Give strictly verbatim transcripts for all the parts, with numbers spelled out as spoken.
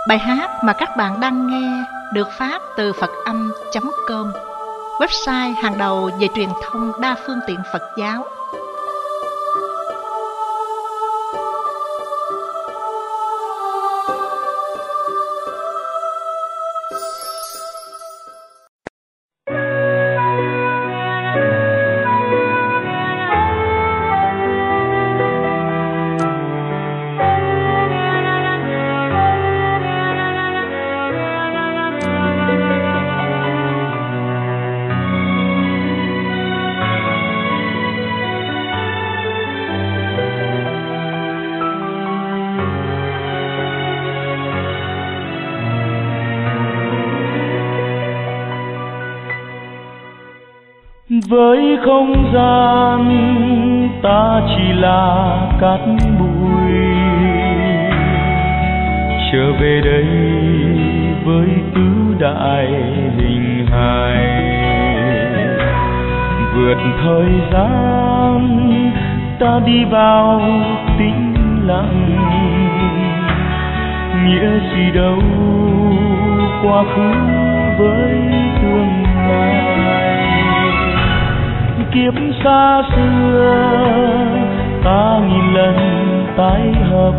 Bài hát mà các bạn đang nghe được phát từ phật âm chấm com, website hàng đầu về truyền thông đa phương tiện Phật giáo. Với không gian ta chỉ là cát bụi, trở về đây với tứ đại hình hài. Vượt thời gian ta đi vào tĩnh lặng, nghĩa gì đâu quá khứ với tương lai. Kiếp xa xưa ta nghìn lần tái hợp,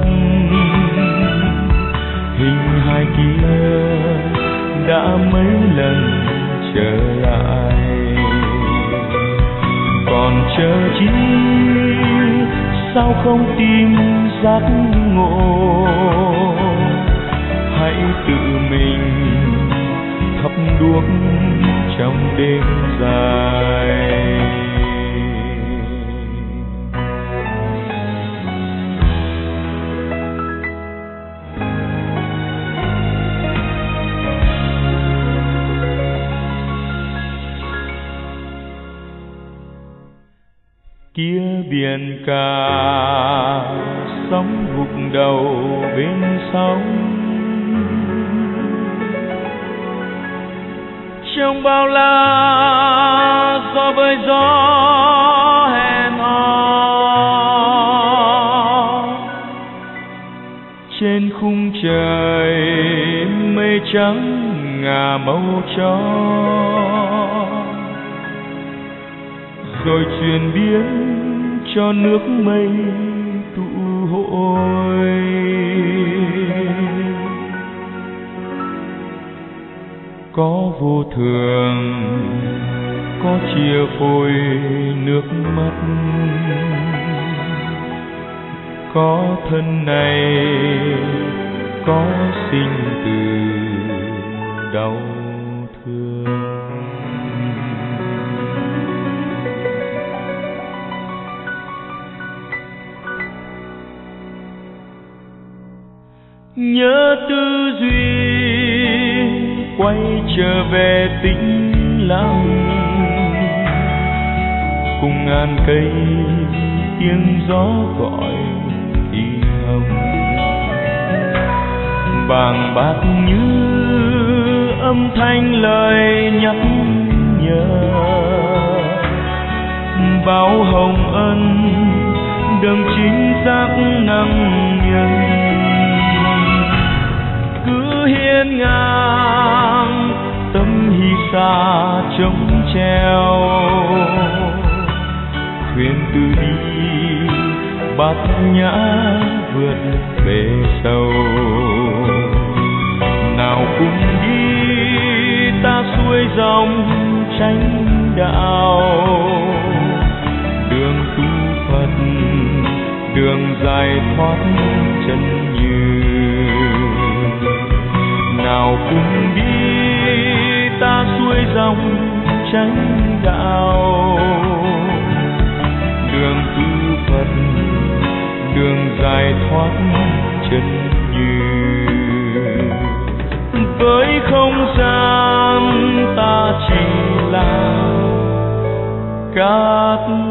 hình hài kia đã mấy lần trở lại. Còn chờ chi sao không tìm giác ngộ, hãy tự mình thắp đuốc trong đêm dài. Kia biển cả sóng gục đầu bên sóng, trong bao la gió với gió hẹn hò. Trên khung trời mây trắng ngả màu cho, rồi chuyển biến cho nước mây tụ hội. Có vô thường, có chia phôi nước mắt, có thân này, có sinh từ đau thương. Nhớ tư duy quay trở về tĩnh lặng, cùng ngàn cây tiếng gió gọi đi hồng. Bàng bạc như âm thanh lời nhắc nhở, bao hồng ân đấng chính xác năng nhân. Cứ hiên ngang tâm hy xa trống treo, khuyên từ đi bát nhã vượt bể sâu. Nào cùng đi ta xuôi dòng chánh đạo, đường tu Phật, đường dài thoát chân như. Nào cùng đi ta xuôi dòng chánh đạo, đường tu Phật, đường giải thoát chân như. Với không gian ta chỉ là cát